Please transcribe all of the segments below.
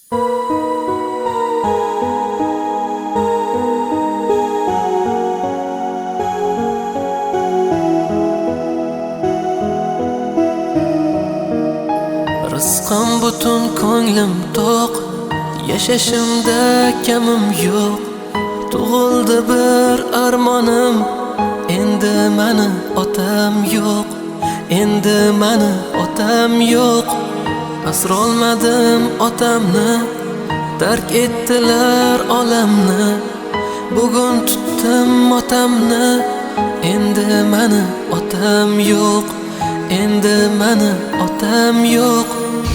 Rizqim butun, ko'nglim to'q, yashashimda kamim yo'q. Tug'ildi bir armonim, endi mani otam yo'q. Endi mani otam yo'q. Asrolmadim otamni, tark etdilar olamni. Bugun tutdim otamni, endi mani otam yo'q. Endi mani otam yo'q.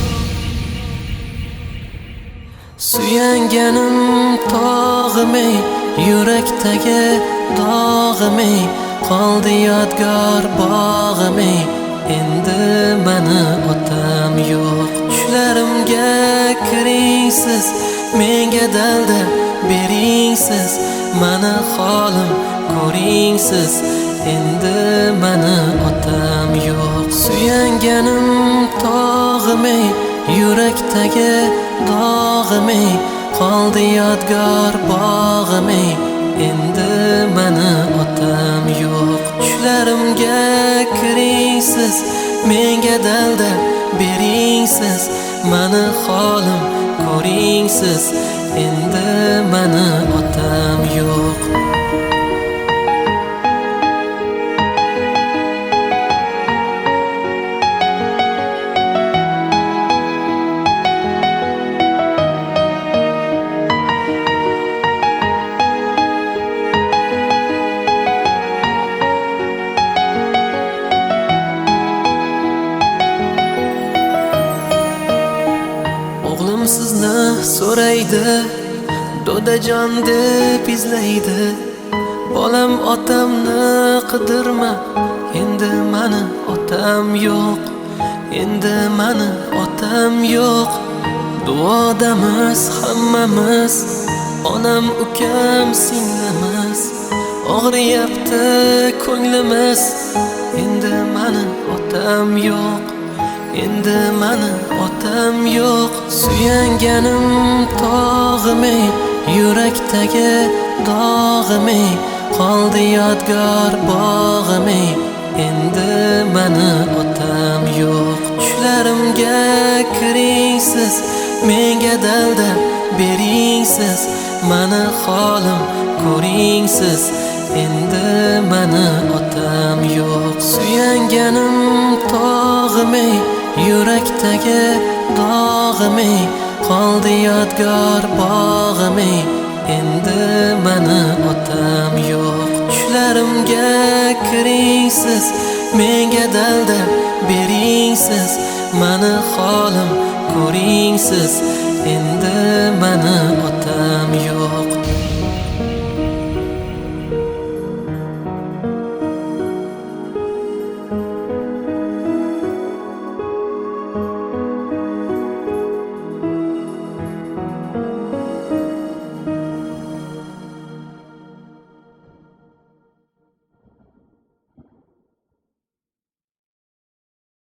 Suyanganim tog'im ey, yurakdagi dog'im ey, qoldi yodgor bog'im ey, endi mani otam yo'q. Tushlarimga kiring siz, menga dalda bering siz, mani holim ko'ring siz, endi mani otam yo'q. Suyanganim tog'im ey, yurakdagi dog'im ey, qoldi yodgor bog'im ey, endi mani otam yo'q. Tushlarimga kiring siz, menga dalda bering siz, mani holim ko'ring siz, endi mani otam yo'q. O'g'lim sizni so'raydi, dodajon deb izlaydi. Bolam otamni qidirma, endi mani otam yo'q. Endi mani otam yo'q. Duodamiz hammamiz, onam ukam singlimiz. Og'riyapti ko'nglimiz, endi mani otam yo'q. Endi mani otam yo'q. Suyanganim tog'im ey, yurakdagi dog'im ey, qoldi yodgor bog'im ey, endi mani otam yo'q. Tushlarimga kiring siz, menga dalda bering siz, mani holim ko'ring siz, endi mani otam yo'q. Suyanganim tog'im ey, yurakdagi dog'im ey, qoldi yodgor bog'im ey, endi mani otam yo'q. Tushlarimga kiring siz, menga dalda bering siz, mani holim ko'ring siz, endi mani otam yo'q.